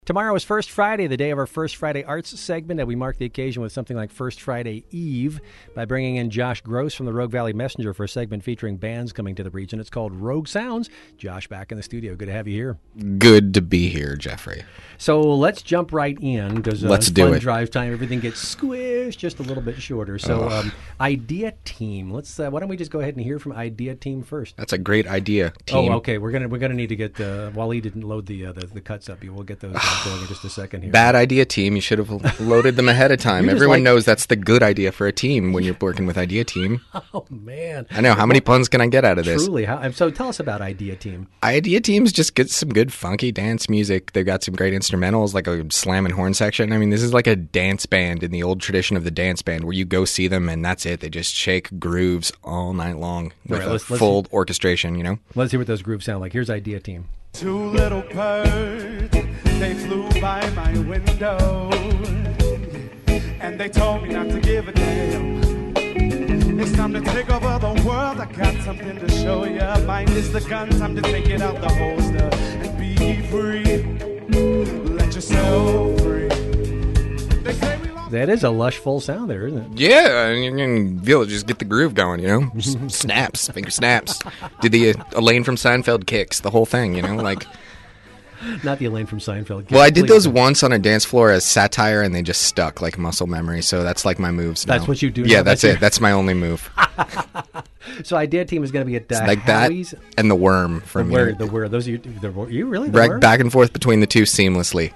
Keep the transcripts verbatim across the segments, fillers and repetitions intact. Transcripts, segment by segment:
Tomorrow is First Friday, the day of our First Friday Arts segment, and we mark the occasion with something like First Friday Eve by bringing in Josh Gross from the Rogue Valley Messenger for a segment featuring bands coming to the region. It's called Rogue Sounds. Josh, back in the studio. Good to have you here. Good to be here, Jeffrey. So let's jump right in because uh, let's fun do it. Drive time, everything gets squished just a little bit shorter. So um, Idea Team. Let's. Uh, why don't we just go ahead and hear from Idea Team first? That's a great idea, team. Oh, okay. We're gonna we're gonna need to get uh, Wally didn't load the, uh, the the cuts up. We'll get those uh, going in just a second here. Bad idea, team. You should have loaded them ahead of time. Everyone like... knows that's the good idea for a team when you're working with Idea Team. Oh man! I know. How many puns can I get out of this? Truly. How, so tell us about Idea Team. Idea Teams just get some good funky dance music. They've got some great instrumentals, like a slam and horn section. I mean, this is like a dance band in the old tradition of the dance band, where you go see them and that's it. They just shake grooves all night long with right, a let's, full let's, orchestration. You know. Let's hear what those grooves sound like. Here's Idea Team. Two little birds, they flew by my window, and they told me not to give a damn. It's time to take over the world. I got something to show you. Mine is the gun. Time to take it out the holster and be free. Let yourself free. They say we lost. That is a lush, full sound there, isn't it? Yeah, you can feel it. Just get the groove going, you know? Just snaps, finger snaps. Did the uh, Elaine from Seinfeld kicks, the whole thing, you know? Like, not the Elaine from Seinfeld. Well, I did those once on a dance floor as satire, and they just stuck like muscle memory. So that's like my moves now. That's what you do. Yeah, now. that's, that's it. That's my only move. So Idea Team is going to be at uh, like Howie's. That and the worm from the word. you. The word. Those are you. The, you really the back, worm? back and forth between the two seamlessly.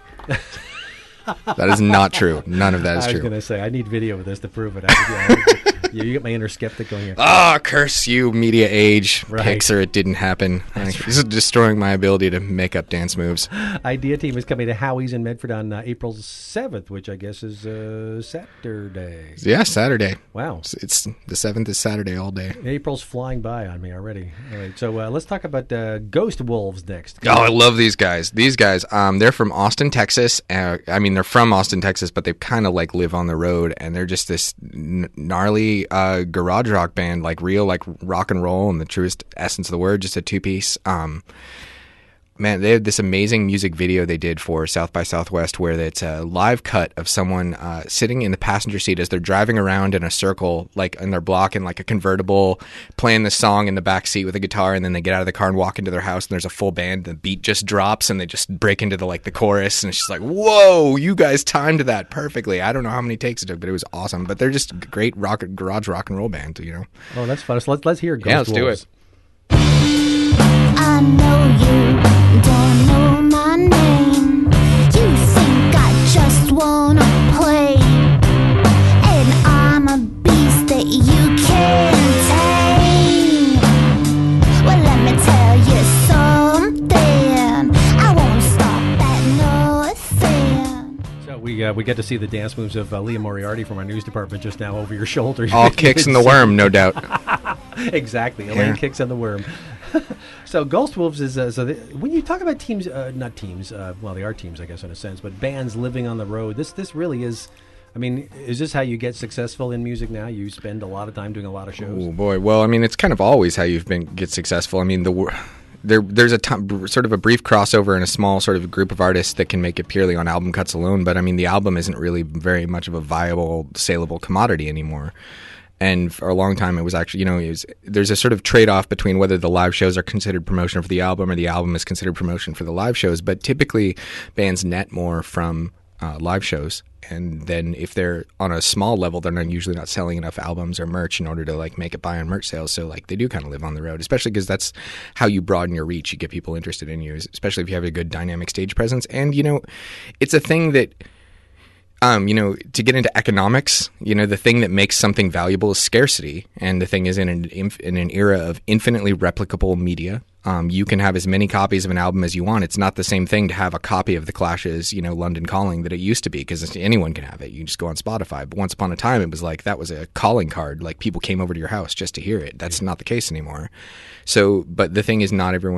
That is not true. None of that is I true. I was going to say, I need video of this to prove it. I, I, you, you get my inner skeptic going here. Ah, oh, curse you, media age. Right. Pixar, it didn't happen. Like, this is destroying my ability to make up dance moves. Idea Team is coming to Howie's in Medford on uh, April seventh, which I guess is uh, Saturday. Yeah, Saturday. Wow. It's, it's the seventh is Saturday all day. April's flying by on me already. All right, so uh, let's talk about uh, Ghost Wolves next. Oh, I love these guys. These guys, um, they're from Austin, Texas. Uh, I mean, they're from Austin, Texas, but they kind of like live on the road, and they're just this n- gnarly uh, garage rock band, like real, like rock and roll in the truest essence of the word, just a two-piece. Um, man, they have this amazing music video they did for South by Southwest where it's a live cut of someone uh, sitting in the passenger seat as they're driving around in a circle, like in their block in like a convertible, playing the song in the back seat with a guitar, and then they get out of the car and walk into their house, and there's a full band. The beat just drops, and they just break into the like the chorus, and it's just like, whoa, you guys timed that perfectly. I don't know how many takes it took, but it was awesome. But they're just a great rock garage rock and roll band, you know. Oh, that's fun. So let's let's hear Ghost Yeah, let's Wolves. do it. I know you don't know my name. You think I just wanna play, and I'm a beast that you can't tame. Well, let me tell you something. I won't stop at nothing. So we uh, we get to see the dance moves of uh, Leah Moriarty from our news department just now over your shoulder. All kicks in the worm, no doubt. Exactly. Elaine Yeah. kicks on the worm. So Ghost Wolves is uh, so the, when you talk about teams, uh, not teams. Uh, well, they are teams, I guess, in a sense, but bands living on the road. This this really is. I mean, is this how you get successful in music now? You spend a lot of time doing a lot of shows. Oh boy. Well, I mean, it's kind of always how you've been get successful. I mean, the wor- there there's a t- sort of a brief crossover in a small sort of group of artists that can make it purely on album cuts alone. But I mean, the album isn't really very much of a viable, saleable commodity anymore. And for a long time, it was actually, you know, it was, there's a sort of trade-off between whether the live shows are considered promotion for the album or the album is considered promotion for the live shows. But typically, bands net more from uh, live shows. And then if they're on a small level, they're not usually not selling enough albums or merch in order to like make it buy on merch sales. So like they do kind of live on the road, especially because that's how you broaden your reach. You get people interested in you, especially if you have a good dynamic stage presence. And, you know, it's a thing that... Um, you know, to get into economics, you know, the thing that makes something valuable is scarcity. And the thing is, in an, in an era of infinitely replicable media, um, you can have as many copies of an album as you want. It's not the same thing to have a copy of The Clash's, you know, London Calling that it used to be, because anyone can have it. You can just go on Spotify. But once upon a time, it was like that was a calling card. Like people came over to your house just to hear it. That's not the case anymore. So, but the thing is, not everyone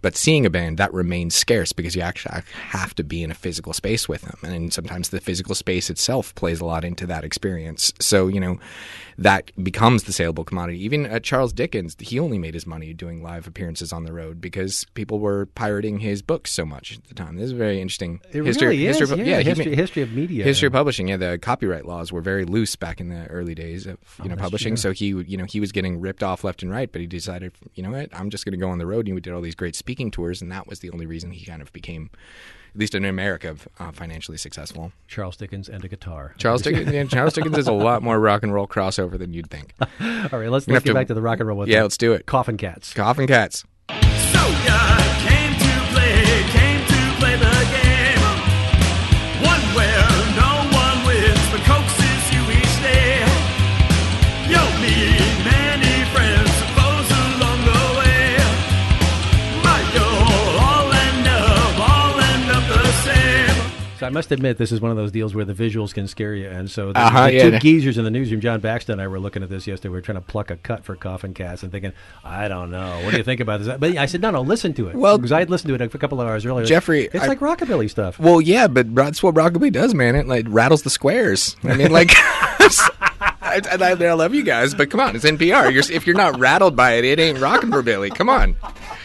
But seeing a band, that remains scarce because you actually have to be in a physical space with them. And sometimes the physical space itself plays a lot into that experience. So, you know, that becomes the saleable commodity. Even uh, Charles Dickens, he only made his money doing live appearances on the road because people were pirating his books so much at the time. This is very interesting. It history, really is. history, yeah, yeah, history, made, history of media. History of publishing. Yeah, the copyright laws were very loose back in the early days of you Oh, know that's publishing. true. So he, you know, he was getting ripped off left and right. But he decided, you know what, I'm just going to go on the road. And we did all these great speaking tours, and that was the only reason he kind of became, at least in America, uh, financially successful. Charles Dickens and a guitar. Charles Dickens, yeah, Charles Dickens is a lot more rock and roll crossover than you'd think. All right, let's, We're gonna let's have get to- back to the rock and roll with Yeah, the let's do it. Coffin Cats. Coffin Cats. So ya came to play, came to play the game. One where no one wins, but coaxes you each day. You'll meet many friends, foes along the way. But you'll all end up, all end up the same. So I must admit, this is one of those deals where the visuals can scare you. And so the, Uh-huh, the yeah. two geezers in the newsroom, John Baxter and I, were looking at this yesterday. We were trying to pluck a cut for Coffin Cats and thinking, I don't know. What do you think about this? But I said, no, no, listen to it. Well, because I had listened to it a couple of hours earlier. Jeffrey, It's I- like rockabilly stuff. Well, yeah, but that's what rockabilly does, man. It like rattles the squares. I mean, like, I, I, I love you guys, but come on, it's N P R. You're, if you're not rattled by it, it ain't rockabilly. Come on.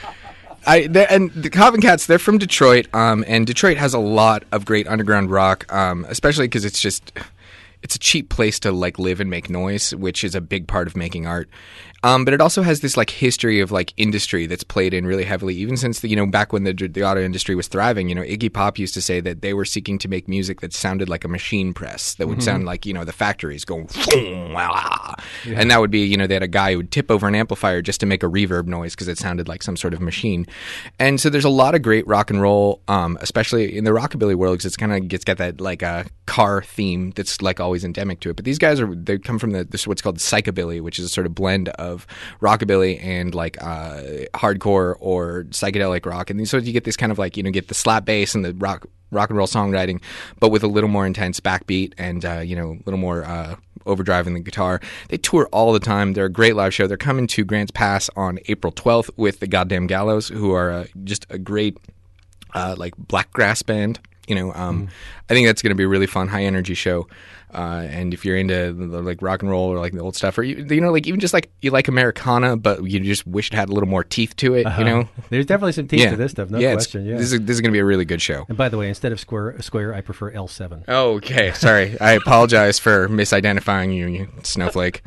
I they're- and the Coffin Cats, they're from Detroit, um, and Detroit has a lot of great underground rock, um, especially because it's just it's a cheap place to like live and make noise, which is a big part of making art. Um, but it also has this like history of like industry that's played in really heavily, even since the, you know, back when the the auto industry was thriving. You know, Iggy Pop used to say that they were seeking to make music that sounded like a machine press, that would sound like, you know, the factories going, boom, wah. And that would be, you know, they had a guy who would tip over an amplifier just to make a reverb noise because it sounded like some sort of machine. And so there's a lot of great rock and roll, um, especially in the rockabilly world, because it's kind of gets got that like a car theme that's like always endemic to it. But these guys are they come from the this what's called psychobilly, which is a sort of blend of rockabilly and like uh, hardcore or psychedelic rock. And so you get this kind of like, you know, get the slap bass and the rock rock and roll songwriting, but with a little more intense backbeat and uh, you know, a little more uh, overdrive in the guitar. They tour all the time. They're a great live show. They're coming to Grants Pass on April twelfth with the Goddamn Gallows, who are uh, just a great uh, like black grass band. You know, um, I think that's going to be a really fun, high energy show. Uh, and if you're into the, like rock and roll or like the old stuff, or you, you know, like even just like you like Americana, but you just wish it had a little more teeth to it. Uh-huh. You know, There's definitely some teeth yeah, to this stuff, no yeah, it's- question. Yeah. This is this is going to be a really good show. And by the way, instead of square, square, I prefer L seven. Oh, okay, sorry, I apologize for misidentifying you, you snowflake.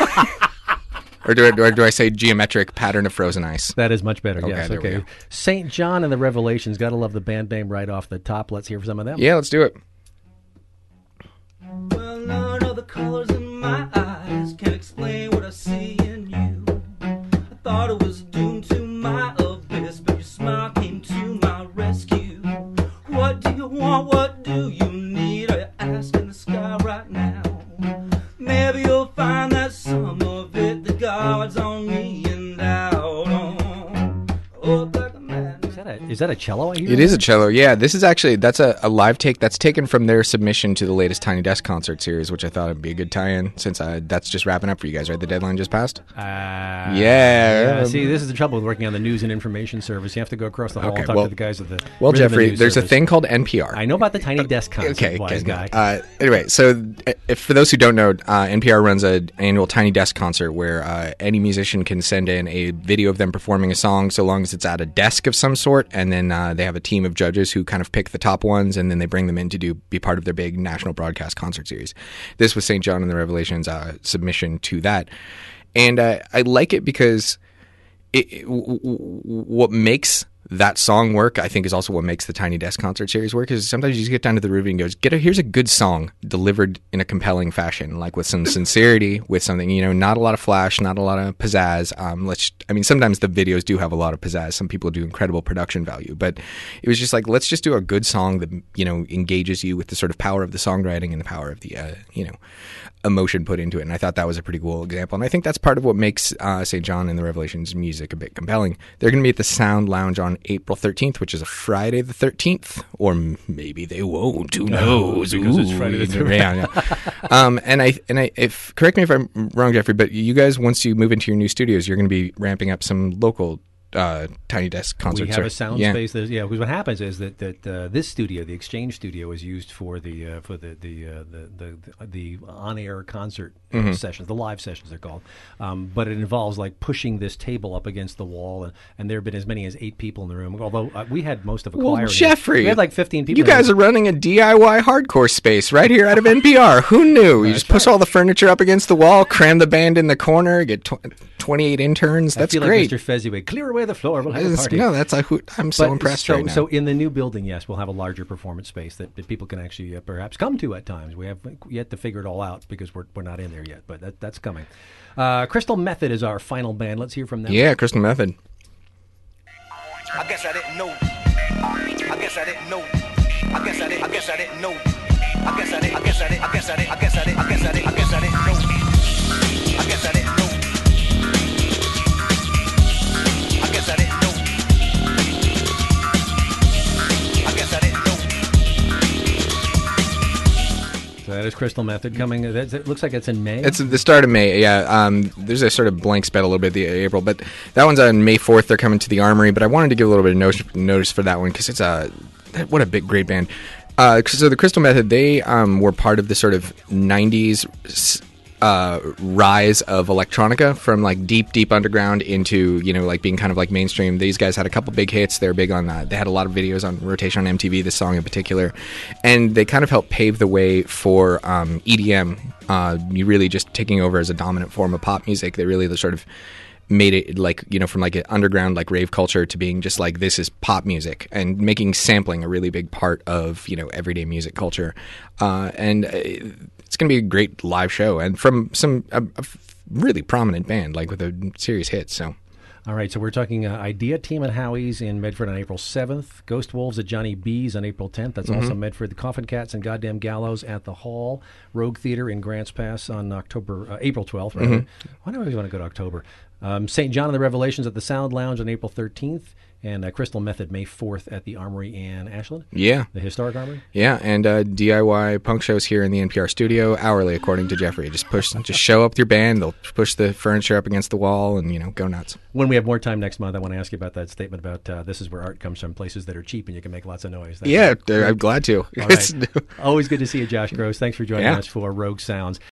Or do, I, or do I say geometric pattern of frozen ice? That is much better. Okay, yes. there we Okay. go. Saint John and the Revelations. Gotta love the band name right off the top. Let's hear some of them. Yeah, let's do it. Well, none of the colors in my eyes can explain what I see in you. I thought it was doomed to my abyss, but your smile came to my rescue. What do you want? What do you need? Are you asking the sky right now? Maybe you'll find that some of it, the God's on me and out on. Up like a madman. Is that a, is that a cello I hear? It is a cello, yeah. This is actually, that's a, a live take that's taken from their submission to the latest Tiny Desk concert series, which I thought would be a good tie-in since uh, that's just wrapping up for you guys, right? The deadline just passed? Uh, Yeah. yeah. See, this is the trouble with working on the news and information service. You have to go across the hall Okay, and talk well- to the guys at the Well, Rhythm and Jeffrey, News there's a service. thing called N P R. I know about the Tiny Desk concert, Okay, wise okay. guy. Uh, anyway, so uh, if, for those who don't know, uh, N P R runs an annual Tiny Desk concert where uh, any musician can send in a video of them performing a song, so long as it's at a desk of some sort, and then uh, they have a team of judges who kind of pick the top ones, and then they bring them in to do be part of their big national broadcast concert series. This was Saint John and the Revelations' uh, submission to that, and uh, I like it because it, it, w- w- what makes that song work, I think, is also what makes the Tiny Desk concert series work. Is sometimes you just get down to the room and goes, "Get a here's a good song delivered in a compelling fashion, like with some sincerity, with something, you know, not a lot of flash, not a lot of pizzazz." Um, let's, I mean, sometimes the videos do have a lot of pizzazz. Some people do incredible production value, but it was just like, let's just do a good song that, you know, engages you with the sort of power of the songwriting and the power of the, uh, you know, emotion put into it. And I thought that was a pretty cool example. And I think that's part of what makes uh, Saint John and the Revelations music a bit compelling. They're going to be at the Sound Lounge on April thirteenth, which is a Friday the thirteenth, or m- maybe they won't. Who knows? because it's Ooh, Friday the thirteenth. yeah, yeah. um, and I and I if correct me if I'm wrong, Jeffrey, but you guys, once you move into your new studios, you're going to be ramping up some local uh, Tiny Desk concerts. We have are- a sound yeah. space. There's, yeah, because what happens is that that uh, this studio, the Exchange Studio, is used for the uh, for the the, uh, the the the on-air concert uh, Mm-hmm. sessions, the live sessions they're called. Um, but it involves like pushing this table up against the wall, and, and there have been as many as eight people in the room. Although uh, we had most of a Well, choir. in here. Jeffrey, we had like fifteen people. You in here. guys are running a D I Y hardcore space right here out of N P R. Who knew? You just push all the furniture up against the wall, cram the band in the corner, get tw- twenty-eight interns. I That's feel great. like Mister Fezziwig, clear away the floor. We'll have a It's- party. no, that's a, who- I'm so But impressed so, right now. So in the new building, yes, we'll have a larger performance space that, that people can actually uh, perhaps come to at times. We have yet to figure it all out because we're we're not in there yet, but that, that's coming. Uh, Crystal Method is our final band. Let's hear from them. Yeah, Crystal Method. I guess I didn't know. I guess I didn't know. I guess I didn't. I guess I didn't know. I guess I didn't. I guess I didn't. I guess I didn't. I guess I didn't. I guess I didn't. I guess I didn't know. I guess I didn't know. I guess I didn't know. I guess I didn't know. So that is Crystal Method coming. uh, That's, it looks like it's in May. It's the start of May. Yeah, um, there's a sort of blank spell a little bit at the April, but that one's on May fourth. They're coming to the Armory, but I wanted to give a little bit of notice, notice for that one because it's a what a big great band. Uh, so the Crystal Method, they um, were part of the sort of nineties uh, rise of electronica from like deep, deep underground into, you know, like being kind of like mainstream. These guys had a couple big hits. They were big on that. They had a lot of videos on rotation on M T V, this song in particular. And they kind of helped pave the way for um, E D M. Uh, you really just taking over as a dominant form of pop music. They really sort of made it like, you know, from like an underground like rave culture to being just like this is pop music and making sampling a really big part of, you know, everyday music culture. Uh, and uh, it's going to be a great live show and from some a, a really prominent band like with a serious hit. So All right, so we're talking uh, Idea Team at Howie's in Medford on April seventh, Ghost Wolves at Johnny B's on April tenth. That's Mm-hmm. also Medford. The Coffin Cats and Goddamn Gallows at the Hall. Rogue Theater in Grants Pass on October, uh, April twelfth. Rather. Mm-hmm. Why do I always want to go to October? Um, Saint John and the Revelations at the Sound Lounge on April thirteenth. And uh, Crystal Method May fourth at the Armory in Ashland. yeah, The Historic Armory. yeah, and uh, D I Y punk shows here in the N P R studio hourly, according to Jeffrey. Just push, just show up with your band. They'll push the furniture up against the wall, and you know, go nuts. When we have more time next month, I want to ask you about that statement about uh, this is where art comes from, places that are cheap and you can make lots of noise. That's Yeah, it. I'm glad to. All right. Always good to see you, Josh Gross. Thanks for joining Yeah. us for Rogue Sounds.